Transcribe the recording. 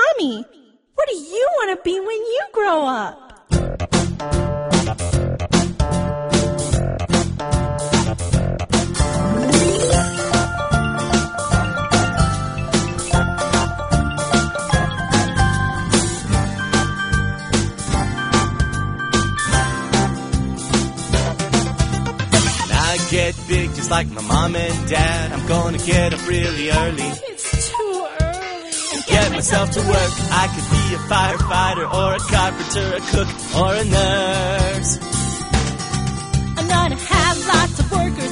Mommy, what do you want to be when you grow up? Get big just like my mom and dad. I'm gonna get up really early. It's too early. Get myself to work. I could be a firefighter or a carpenter, a cook or a nurse. I'm gonna have lots of workers